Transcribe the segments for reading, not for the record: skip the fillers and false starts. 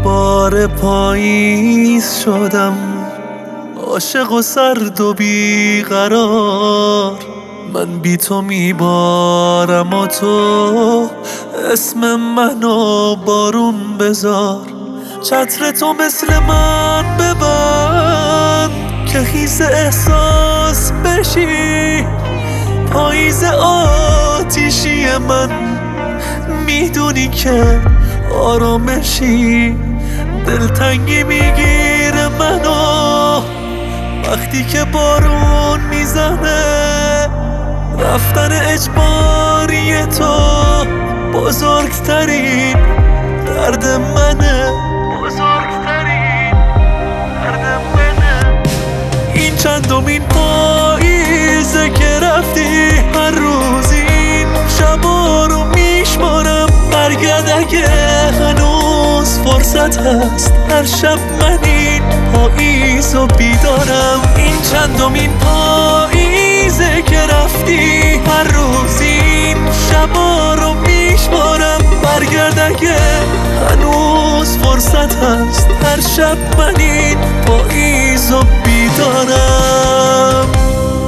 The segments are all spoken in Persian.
بار پاییز شدم، عاشق و سرد و بیقرار. من بی تو میبارم و تو اسم منو بارون بذار. چتر تو مثل من ببند که خیز احساس بشی. پاییز آتیشی من میدونی که آرامشی. دلتنگی میگیره منو وقتی که بارون میزنه. رفتن اجباری تو بزرگترین درد منه، بزرگترین درد منه. این چندمین پاییزه که رفتی، هر روز این شبا رو میشمارم. برگرد اگه هنوز فرصت هست، هر شب من این پاییزو بیدارم. این چندمین پاییزه که رفتی، هر روز این شبا رو میشمارم. برگرد اگه هنوز فرصت هست، هر شب من این پاییزو بیدارم.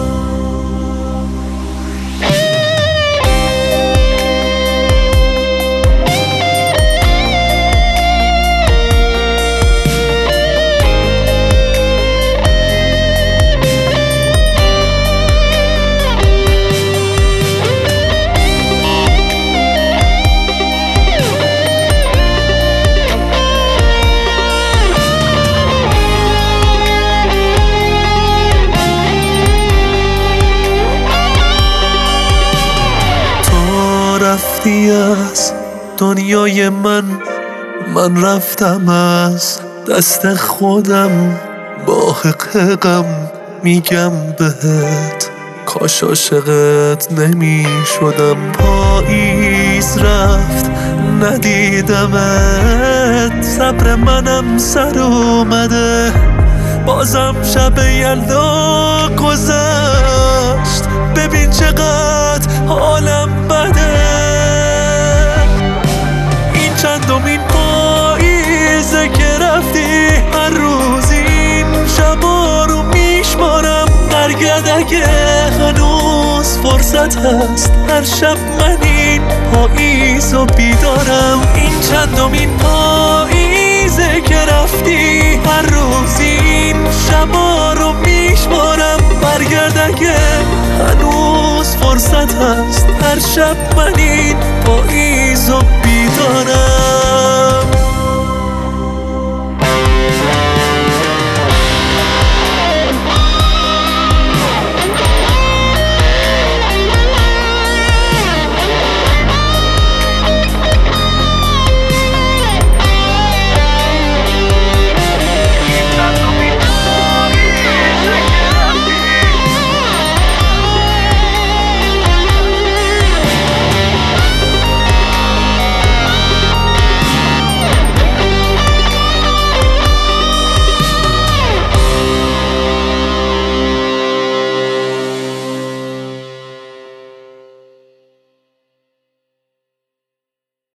رفتی از دنیای من رفتم از دست خودم. با حقم میگم بهت کاش عاشقت نمی شدم. پاییز رفت ندیدمت، صبر منم سر اومده. بازم شب یلدا گذشت، ببین چقدر حالم بده. این چندمین پاییزه که رفتی، هر روز این شبا رو میشمارم. برگرد اگه هنوز فرصت هست، هر شب من این پاییزو بیدارم. این چندمین پاییزه که رفتی، هر روز این شبا رو میشمارم. برگرد اگه هنوز فرصت هست، هر شب من این پاییزو بیدارم.